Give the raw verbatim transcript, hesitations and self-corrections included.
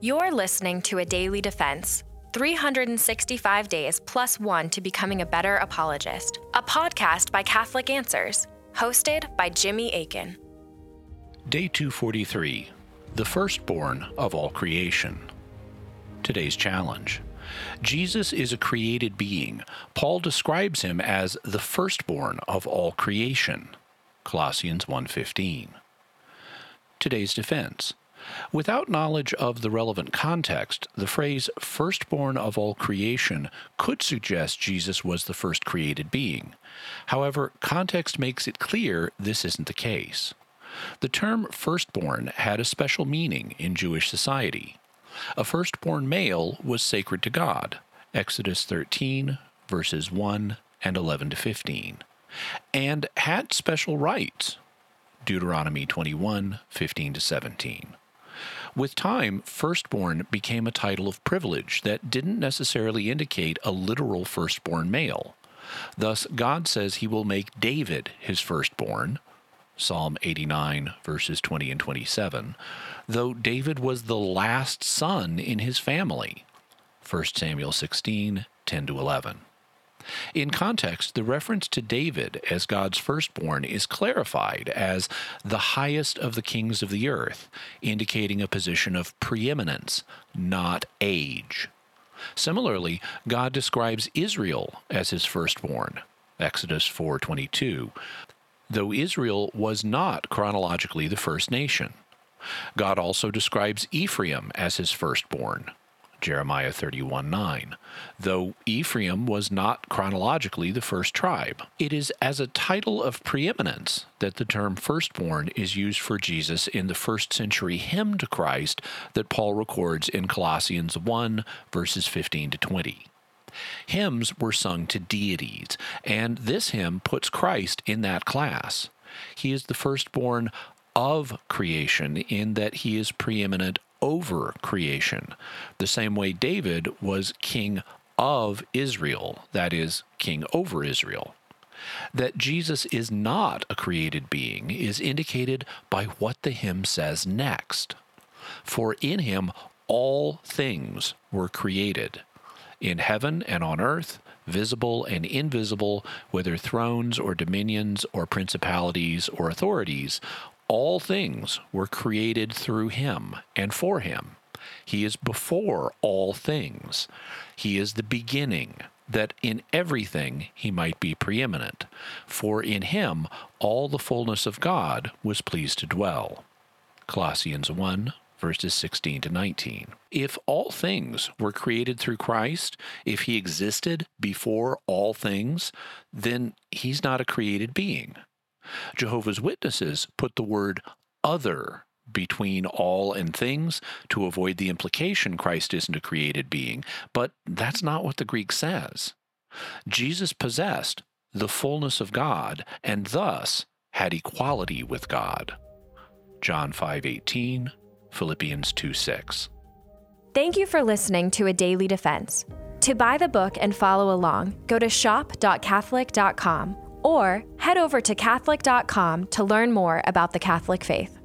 You're listening to A Daily Defense, three hundred sixty-five days plus one to becoming a better apologist, a podcast by Catholic Answers, hosted by Jimmy Akin. Day two forty-three, the firstborn of all creation. Today's challenge. Jesus is a created being. Paul describes him as the firstborn of all creation. Colossians one fifteen. Today's defense. Without knowledge of the relevant context, the phrase firstborn of all creation could suggest Jesus was the first created being. However, context makes it clear this isn't the case. The term firstborn had a special meaning in Jewish society. A firstborn male was sacred to God, Exodus thirteen, verses one and eleven to fifteen, and had special rights, Deuteronomy twenty-one, fifteen to seventeen. With time, firstborn became a title of privilege that didn't necessarily indicate a literal firstborn male. Thus, God says he will make David his firstborn, Psalm eighty-nine, verses twenty and twenty-seven, though David was the last son in his family, First Samuel sixteen, ten to eleven. In context, the reference to David as God's firstborn is clarified as the highest of the kings of the earth, indicating a position of preeminence, not age. Similarly, God describes Israel as his firstborn, Exodus four twenty-two, though Israel was not chronologically the first nation. God also describes Ephraim as his firstborn, Jeremiah thirty-one nine, though Ephraim was not chronologically the first tribe. It is as a title of preeminence that the term firstborn is used for Jesus in the first century hymn to Christ that Paul records in Colossians one, verses fifteen to twenty. Hymns were sung to deities, and this hymn puts Christ in that class. He is the firstborn of creation in that he is preeminent over creation, the same way David was king of Israel, that is, king over Israel. That Jesus is not a created being is indicated by what the hymn says next. For in him all things were created, in heaven and on earth, visible and invisible, whether thrones or dominions or principalities or authorities, all things were created through him and for him. He is before all things. He is the beginning, that in everything he might be preeminent. For in him all the fullness of God was pleased to dwell. Colossians one, verses sixteen to nineteen. If all things were created through Christ, if he existed before all things, then he's not a created being. Jehovah's Witnesses put the word other between all and things to avoid the implication Christ isn't a created being, but that's not what the Greek says. Jesus possessed the fullness of God and thus had equality with God. John five eighteen, Philippians two six. Thank you for listening to A Daily Defense. To buy the book and follow along, go to shop dot catholic dot com or head over to catholic dot com to learn more about the Catholic faith.